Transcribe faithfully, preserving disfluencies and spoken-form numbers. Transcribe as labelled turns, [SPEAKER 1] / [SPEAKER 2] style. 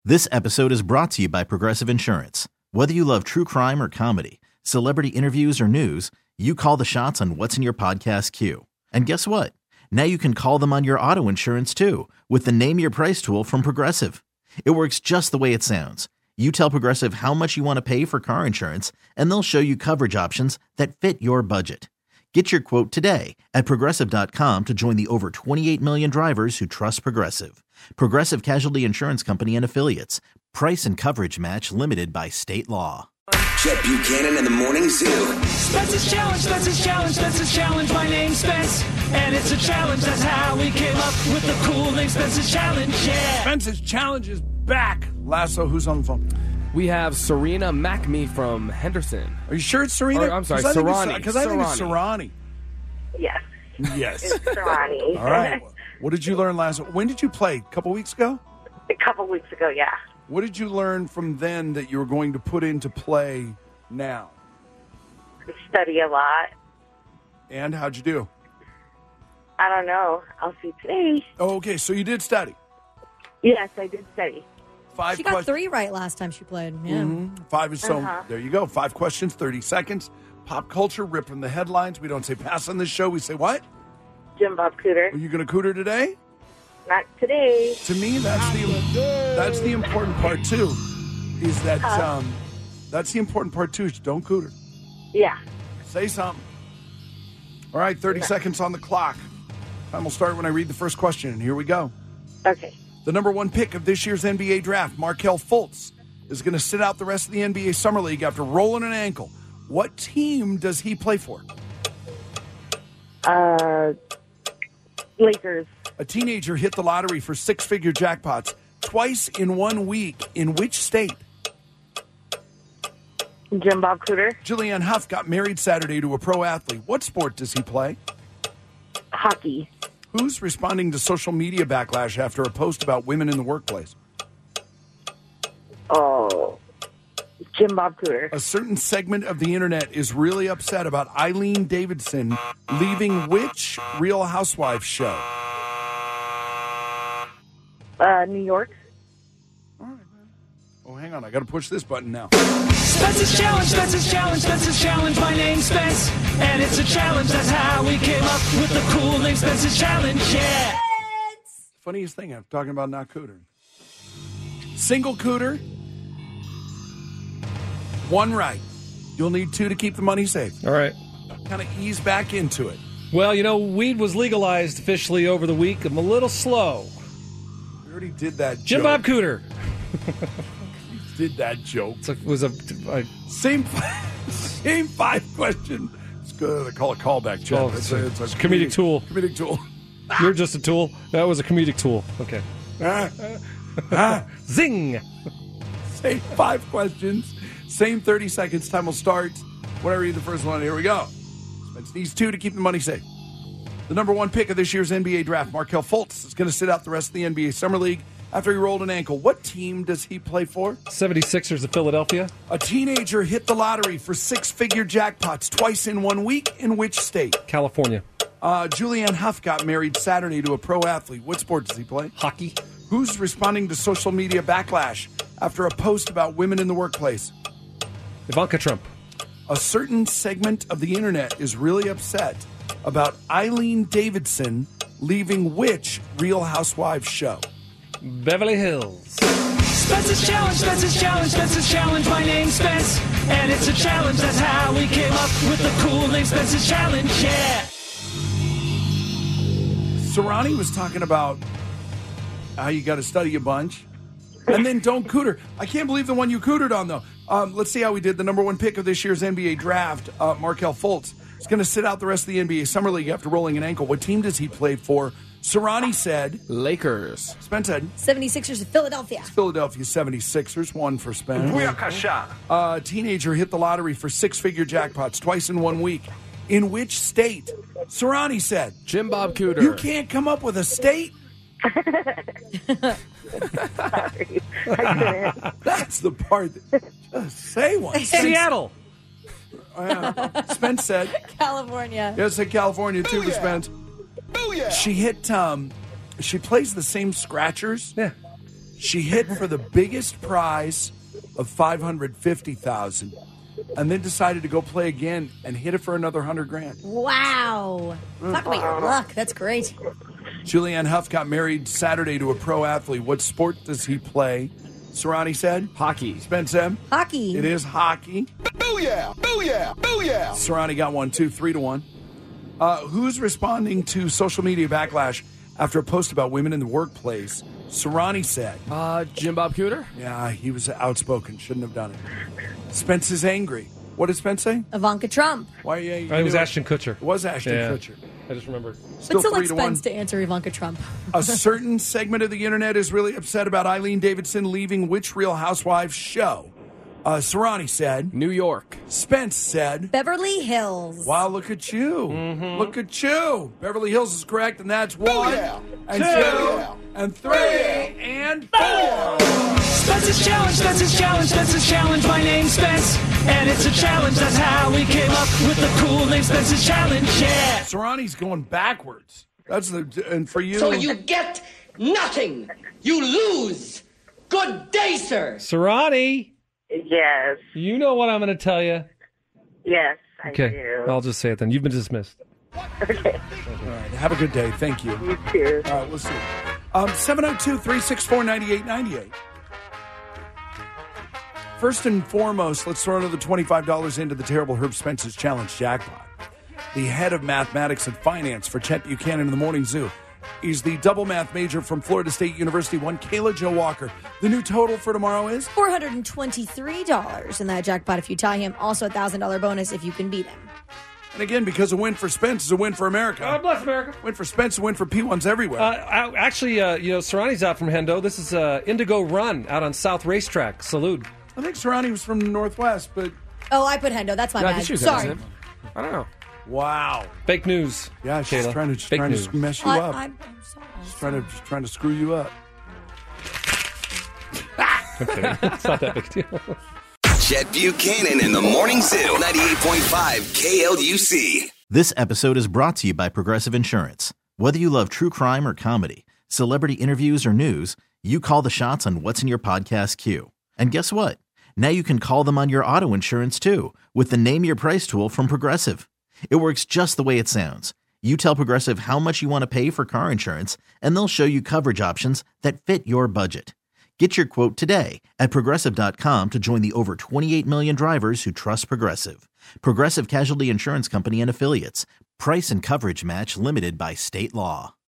[SPEAKER 1] This episode is brought to you by Progressive Insurance. Whether you love true crime or comedy, celebrity interviews or news, you call the shots on what's in your podcast queue. And guess what? Now you can call them on your auto insurance too with the Name Your Price tool from Progressive. It works just the way it sounds. You tell Progressive how much you want to pay for car insurance, and they'll show you coverage options that fit your budget. Get your quote today at Progressive dot com to join the over twenty-eight million drivers who trust Progressive. Progressive Casualty Insurance Company and Affiliates. Price and coverage match limited by state law.
[SPEAKER 2] Chet Buchanan in the Morning Zoo.
[SPEAKER 3] Spence's Challenge, Spence's Challenge, Spence's Challenge. My name's Spence, and it's a challenge. That's how we came up with the cool name Spence's Challenge, yeah.
[SPEAKER 4] Spence's Challenge is back. Lasso, who's on the phone?
[SPEAKER 5] We have Serena McMee from Henderson.
[SPEAKER 4] Are you sure it's Serena?
[SPEAKER 5] Or, I'm sorry,
[SPEAKER 4] Cause
[SPEAKER 5] Serrani.
[SPEAKER 4] Because I think it's Serrani.
[SPEAKER 6] Yes.
[SPEAKER 4] Yes.
[SPEAKER 6] It's Serrani.
[SPEAKER 4] All right. What did you learn last? When did you play? A couple weeks ago?
[SPEAKER 6] A couple weeks ago, yeah.
[SPEAKER 4] What did you learn from then that you were going to put into play now?
[SPEAKER 6] Study a lot.
[SPEAKER 4] And how'd you do?
[SPEAKER 6] I don't know. I'll see today.
[SPEAKER 4] Oh, okay. So you did study.
[SPEAKER 6] Yes, I did study.
[SPEAKER 4] Five
[SPEAKER 7] She got
[SPEAKER 4] quest-
[SPEAKER 7] three right last time she played. Yeah.
[SPEAKER 4] Mm-hmm. Five is so.
[SPEAKER 6] Uh-huh.
[SPEAKER 4] There you go. Five questions, thirty seconds. Pop culture, rip from the headlines. We don't say pass on this show. We say what?
[SPEAKER 6] Jim Bob Cooter.
[SPEAKER 4] Are you going to cooter today?
[SPEAKER 6] Not today.
[SPEAKER 4] To me, that's the that's the important part too. Is that
[SPEAKER 6] Uh.
[SPEAKER 4] um, that's the important part too? Is don't cooter.
[SPEAKER 6] Yeah.
[SPEAKER 4] Say something. All right, thirty seconds on the clock. Time will start when I read the first question, and here we go.
[SPEAKER 6] Okay.
[SPEAKER 4] The number one pick of this year's N B A draft, Markelle Fultz, is going to sit out the rest of the N B A Summer League after rolling an ankle. What team does he play for?
[SPEAKER 6] Uh, Lakers.
[SPEAKER 4] A teenager hit the lottery for six-figure jackpots twice in one week. In which state?
[SPEAKER 6] Jim Bob Cooter.
[SPEAKER 4] Julianne Hough got married Saturday to a pro athlete. What sport does he play?
[SPEAKER 6] Hockey.
[SPEAKER 4] Who's responding to social media backlash after a post about women in the workplace?
[SPEAKER 6] Oh. Jim Bob Cooter.
[SPEAKER 4] A certain segment of the internet is really upset about Eileen Davidson leaving which Real Housewives show?
[SPEAKER 6] Uh, New York.
[SPEAKER 4] Oh, hang on. I got to push this button now.
[SPEAKER 3] Spence's Challenge, Spence's Challenge, Spence's Challenge. My name's Spence, and it's a challenge. That's how we came up with the cool name Spence's Challenge, yeah.
[SPEAKER 4] Funniest thing, I'm talking about not cooter. Single cooter. One right. You'll need two to keep the money safe.
[SPEAKER 8] All right.
[SPEAKER 4] Kind of ease back into it.
[SPEAKER 8] Well, you know, weed was legalized officially over the week. I'm a little slow.
[SPEAKER 4] We already did that
[SPEAKER 8] Jim
[SPEAKER 4] joke.
[SPEAKER 8] Bob Cooter.
[SPEAKER 4] Did that joke.
[SPEAKER 8] It was a, a
[SPEAKER 4] Same, same five question. It's good. I call it callback, Jeff.
[SPEAKER 8] Oh, it's a- it's a comedic tool.
[SPEAKER 4] Comedic tool.
[SPEAKER 8] You're just a tool. That was a comedic tool. Okay.
[SPEAKER 4] Ah, ah.
[SPEAKER 8] Zing.
[SPEAKER 4] Same five questions. Same thirty seconds. Time will start when I read the first one. Here we go. Spence needs two to keep the money safe. The number one pick of this year's N B A draft, Markelle Fultz, is going to sit out the rest of the N B A Summer League after he rolled an ankle. What team does he play for?
[SPEAKER 8] seventy-sixers of Philadelphia.
[SPEAKER 4] A teenager hit the lottery for six-figure jackpots twice in one week. In which state?
[SPEAKER 8] California.
[SPEAKER 4] Uh, Julianne Hough got married Saturday to a pro athlete. What sport does he play?
[SPEAKER 8] Hockey.
[SPEAKER 4] Who's responding to social media backlash after a post about women in the workplace?
[SPEAKER 8] Ivanka Trump.
[SPEAKER 4] A certain segment of the internet is really upset about Eileen Davidson leaving which Real Housewives show?
[SPEAKER 8] Beverly Hills.
[SPEAKER 3] Spence's Challenge, Spence's Challenge, Spence's Challenge. My name's Spence, and it's a challenge. That's how we came up with the cool name Spence's Challenge, yeah.
[SPEAKER 4] Serrani was talking about how you got to study a bunch. And then don't cooter. I can't believe the one you cootered on, though. Um, let's see how we did. The number one pick of this year's N B A draft, uh, Markelle Fultz, is going to sit out the rest of the N B A Summer League after rolling an ankle. What team does he play for? Serrani said.
[SPEAKER 5] Lakers.
[SPEAKER 4] Spence said.
[SPEAKER 7] seventy-sixers of Philadelphia.
[SPEAKER 4] Philadelphia seventy-sixers, one for Spence. Uh, teenager hit the lottery for six-figure jackpots twice in one week. In which state? Serrani said.
[SPEAKER 5] Jim Bob Cooter.
[SPEAKER 4] You can't come up with a state?
[SPEAKER 6] Sorry. I couldn't.
[SPEAKER 4] That's the part. That, just say one.
[SPEAKER 8] Seattle.
[SPEAKER 4] Oh, yeah. Spence said.
[SPEAKER 7] California.
[SPEAKER 4] Yes, said California too for Spence. She hit. Um, she plays the same scratchers.
[SPEAKER 8] Yeah.
[SPEAKER 4] She hit for the biggest prize of five hundred fifty thousand dollars and then decided to go play again and hit it for another one hundred grand.
[SPEAKER 7] Wow. Talk about your luck. That's great.
[SPEAKER 4] Julianne Hough got married Saturday to a pro athlete. What sport does he play? Sarani said?
[SPEAKER 5] Hockey.
[SPEAKER 4] Spence said?
[SPEAKER 7] Hockey.
[SPEAKER 4] It is hockey.
[SPEAKER 2] Booyah! Booyah! Booyah!
[SPEAKER 4] Sarani got one, two, three to one. Uh, who's responding to social media backlash after a post about women in the workplace? Sarani said.
[SPEAKER 5] Uh, Jim Bob Cooter?
[SPEAKER 4] Yeah, he was outspoken. Shouldn't have done it. Spence is angry. What did Spence say?
[SPEAKER 7] Ivanka Trump.
[SPEAKER 4] Why? Yeah, you
[SPEAKER 8] It was
[SPEAKER 4] knew
[SPEAKER 8] Ashton Kutcher.
[SPEAKER 4] It was Ashton
[SPEAKER 8] Yeah.
[SPEAKER 4] Kutcher.
[SPEAKER 8] I just remembered.
[SPEAKER 4] Still
[SPEAKER 7] but still
[SPEAKER 4] three
[SPEAKER 7] like
[SPEAKER 4] to one.
[SPEAKER 7] Spence to answer Ivanka Trump.
[SPEAKER 4] A certain segment of the internet is really upset about Eileen Davidson leaving which Real Housewives show? Uh, Sarani said.
[SPEAKER 5] New York.
[SPEAKER 4] Spence said.
[SPEAKER 7] Beverly Hills.
[SPEAKER 4] Wow, look at you. Look at you. Beverly Hills is correct, and that's one,
[SPEAKER 2] Booyah!
[SPEAKER 4] and two,
[SPEAKER 2] Booyah!
[SPEAKER 4] and three, and four.
[SPEAKER 3] Spence's Challenge, Spence's Challenge, Spence's Challenge. My name's Spence, and it's a challenge. That's how we came up with the cool name Spence's Challenge. Yeah.
[SPEAKER 4] Sarani's going backwards. That's the, and for you.
[SPEAKER 9] So you get nothing. You lose. Good day, sir.
[SPEAKER 8] Sarani,
[SPEAKER 6] Yes.
[SPEAKER 8] you know what I'm going to tell you.
[SPEAKER 6] Yes, I
[SPEAKER 8] Okay,
[SPEAKER 6] do.
[SPEAKER 8] I'll just say it then. You've been dismissed.
[SPEAKER 6] Okay.
[SPEAKER 4] All right, have a good day. Thank you.
[SPEAKER 6] You too.
[SPEAKER 4] All right, we'll see. Um, seven oh two, three six four, nine eight nine eight. First and foremost, let's throw another twenty-five dollars into the Terrible Herb Spence's Challenge jackpot. The head of mathematics and finance for Chet Buchanan in the Morning Zoo is the double math major from Florida State University, one Kayla Jo Walker. The new total for tomorrow is?
[SPEAKER 7] four hundred twenty-three dollars in that jackpot if you tie him. Also a one thousand dollars bonus if you can beat him.
[SPEAKER 4] And again, because a win for Spence is a win for America.
[SPEAKER 8] God bless America.
[SPEAKER 4] Win for Spence, a win for P ones everywhere.
[SPEAKER 8] Uh, I- actually, uh, you know, Sarani's out from Hendo. This is uh, Indigo Run out on South Racetrack. Salute.
[SPEAKER 4] I think Sarani was from the Northwest, but
[SPEAKER 7] Oh, I put Hendo. That's my
[SPEAKER 5] Yeah, I
[SPEAKER 7] bad.
[SPEAKER 5] think she was
[SPEAKER 7] Sorry.
[SPEAKER 5] innocent. I don't know.
[SPEAKER 4] wow.
[SPEAKER 8] Fake news.
[SPEAKER 4] Yeah, she's
[SPEAKER 8] Kayla.
[SPEAKER 4] trying to, she's
[SPEAKER 8] Fake
[SPEAKER 4] trying
[SPEAKER 8] news.
[SPEAKER 4] to mess you
[SPEAKER 7] I,
[SPEAKER 4] up.
[SPEAKER 7] I'm, I'm sorry.
[SPEAKER 4] She's trying to, she's trying to screw you up.
[SPEAKER 8] I'm kidding. It's not that big a deal.
[SPEAKER 2] Chet Buchanan in the Morning Zoo. ninety-eight point five K L U C.
[SPEAKER 1] This episode is brought to you by Progressive Insurance. Whether you love true crime or comedy, celebrity interviews or news, you call the shots on what's in your podcast queue. And guess what? Now you can call them on your auto insurance too with the Name Your Price tool from Progressive. It works just the way it sounds. You tell Progressive how much you want to pay for car insurance, and they'll show you coverage options that fit your budget. Get your quote today at Progressive dot com to join the over twenty-eight million drivers who trust Progressive. Progressive Casualty Insurance Company and Affiliates. Price and coverage match limited by state law.